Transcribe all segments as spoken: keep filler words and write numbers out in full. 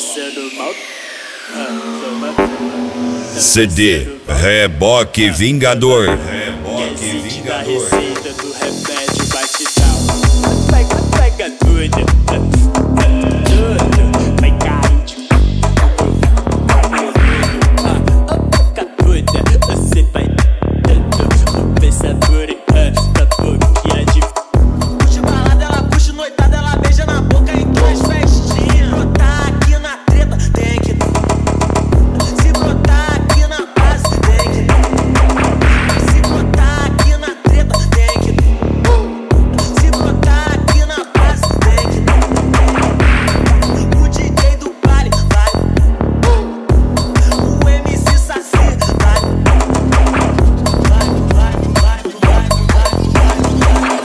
C D Reboque Vingador. Reboque Vingador. Receita do remédio batidão. Pega, pega tudo. Tudo. Vai cair de pega tudo. Você vai dando. O pensador da boquinha de. Puxa balada, ela puxa noitada, ela beija na boca em duas festinhas. Brotar aqui na treta, tem que. Se brotar aqui na base, tem que. Se brotar aqui na treta, tem que. Se brotar aqui na base, tem que. O D J do baile vai. O M C Saci vai. Vai, vai, vai, vai, vai, vai.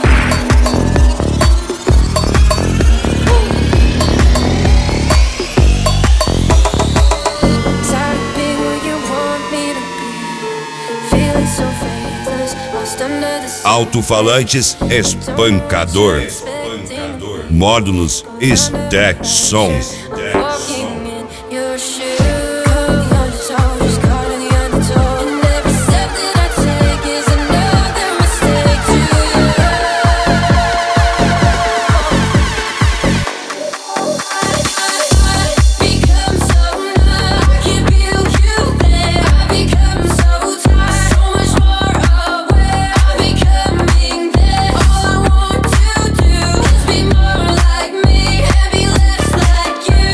Tired of being where you want me to be. Feeling so faithless, lost under the sea. Alto-falantes espancador. Módulos Stack Som. Walking in your shoes. The undertow, just caught in the undertow. And every step that I take is another mistake to you. I become so numb, I can't feel you there. I become so tired, so much more aware. I'm becoming there. All I want to do is be more like me and be less like you.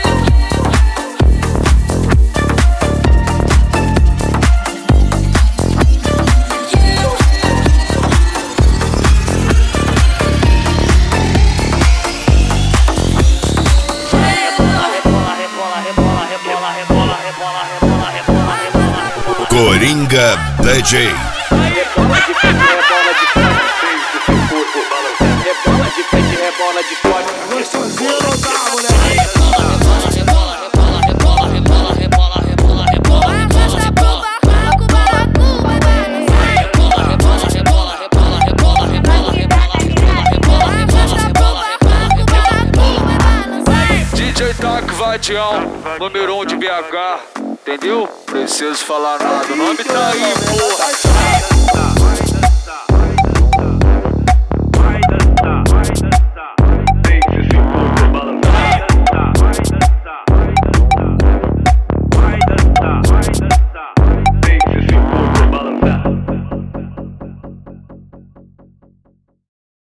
Coringa D J. Rebola de frente, rebola de frente, rebola de costas. Gostosinho não tá, moleque. D J Tac Vadião, número um de B H, entendeu? Preciso falar nada, o nome tá aí, porra.